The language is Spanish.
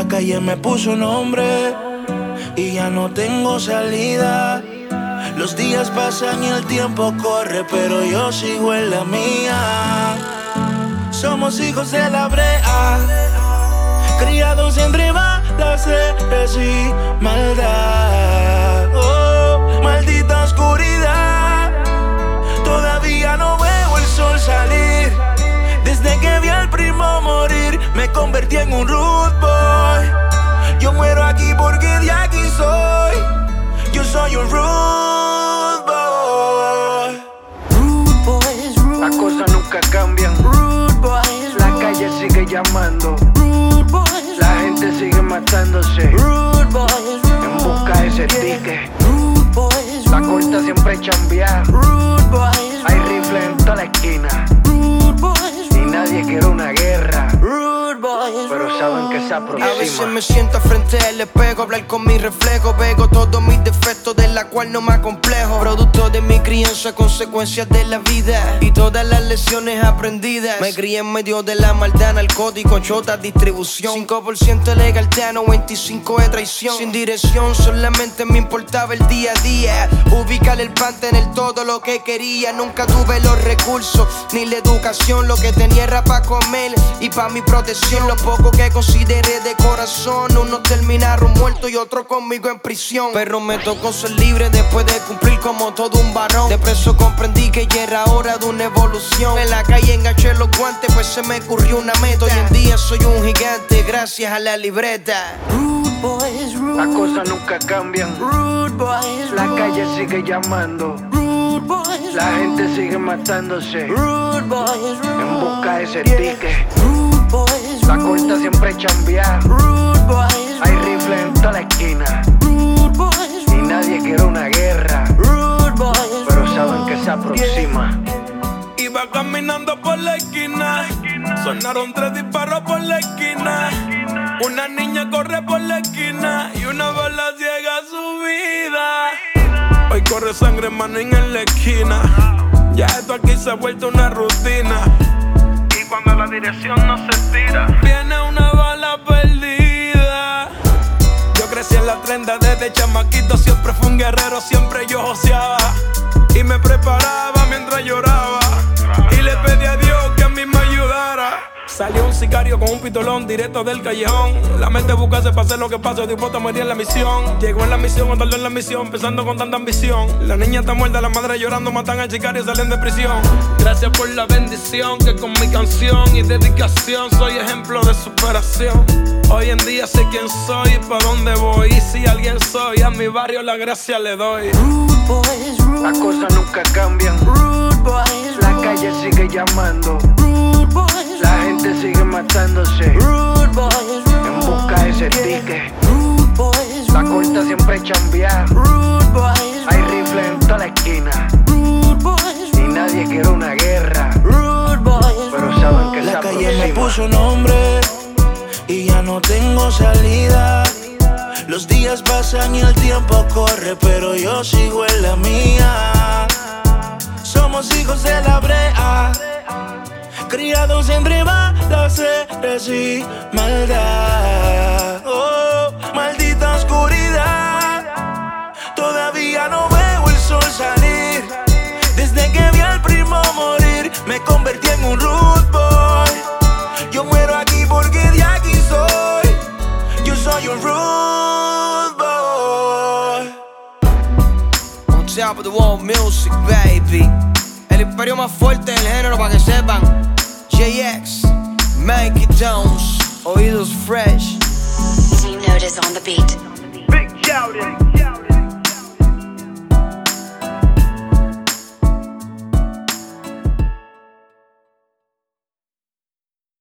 calle me puso nombre y ya no tengo salida. Los días pasan y el tiempo corre, pero yo sigo en la mía. Somos hijos de la brea, criados entre balaceres y maldad. Oh, maldita oscuridad, todavía no veo el sol salir. Desde que vi al primo morir, me convertí en un rude boy. Yo muero aquí porque de aquí soy. Yo soy un rude boy. Rude boys, rude. Las cosas nunca cambian. Rude boys, la calle sigue llamando. Rude boys, la gente sigue matándose. Rude boys, rude. En busca de ese ticket. Rude boys, la corta siempre chambea. Rude boys, hay rifles en toda la esquina. Rude boys, y nadie quiere una guerra. Rude boys, pero saben que se aproxima. A veces me siento frente al espejo, hablar con mi reflejo. Veo todos mis defectos, de la cual no me acomplejo. Producto de mi crianza, consecuencias de la vida y todas las lecciones aprendidas. Me crié en medio de la maldad, narcótico, chota, distribución. 5% legalidad, 95% de traición. Sin dirección, solamente me importaba el día a día. Ubicar el pan, tener todo lo que quería. Nunca tuve los recursos, ni la educación. Lo que tenía era pa' comer y pa' mi protección. Lo poco que consideré de corazón, unos terminaron muertos y otros conmigo en prisión. Pero me tocó ser libre después de cumplir como todo un varón. De preso comprendí que ya era hora de una evolución. En la calle enganché los guantes, pues se me ocurrió una meta. Hoy en día soy un gigante gracias a la libreta. Rude boys, rude. Las cosas nunca cambian. Rude boys, la calle sigue llamando. Rude boys, la gente sigue matándose. Rude boys, rude. En busca de ese ticket. Rude boys, la corta siempre chambea. Rude boys, hay rifles en toda la esquina. Rude boys, y nadie quiere una guerra. Rude boys, pero saben que se aproxima. Iba caminando por la esquina, sonaron 3 disparos por la esquina. Una niña corre por la esquina y una bala ciega su vida. Hoy corre sangre, manín, en la esquina. Ya esto aquí se ha vuelto una rutina. Y cuando la dirección no se tira, viene una bala perdida. Yo crecí en la trenda desde chamaquito. Siempre fui un guerrero, siempre yo joseaba. Y me preparaba mientras lloraba. Y le pedí a Dios que a mí me ayudara. Salió un sicario con un pistolón directo del callejón. La mente buscase para hacer lo que pasa, dispuesto a morir en la misión. Llegó en la misión, o tardó en la misión, pensando con tanta ambición. La niña está muerta, la madre llorando, matan al sicario y salen de prisión. Gracias por la bendición, que con mi canción y dedicación soy ejemplo de superación. Hoy en día sé quién soy y pa' dónde voy. Y si alguien soy, a mi barrio la gracia le doy. Rude boys, rude. Las cosas nunca cambian. Rude boys, la calle sigue llamando. Rude boys, la gente sigue matándose. Rude boys, rude. En busca de ese ticket. Rude boys, la corta siempre chambea. Rude boys, hay rifles en toda la esquina. Rude boys, y nadie quiere una guerra. Rude boys, pero saben que se la calle me aproxima. puso nombre y ya no tengo salida. Los días pasan y el tiempo corre, pero yo sigo en la mía. Somos hijos de la brea, criados entre balaceres y maldad. Oh, maldita oscuridad, todavía no veo el sol salir. Desde que vi al primo morir, me convertí en un rude boy. Yo muero aquí porque de aquí soy. Yo soy un rude boy. On top of the world music, baby. El imperio más fuerte del género, para que sepan. JX, Mikey Jones, oídos fresh. Team Notice on the beat.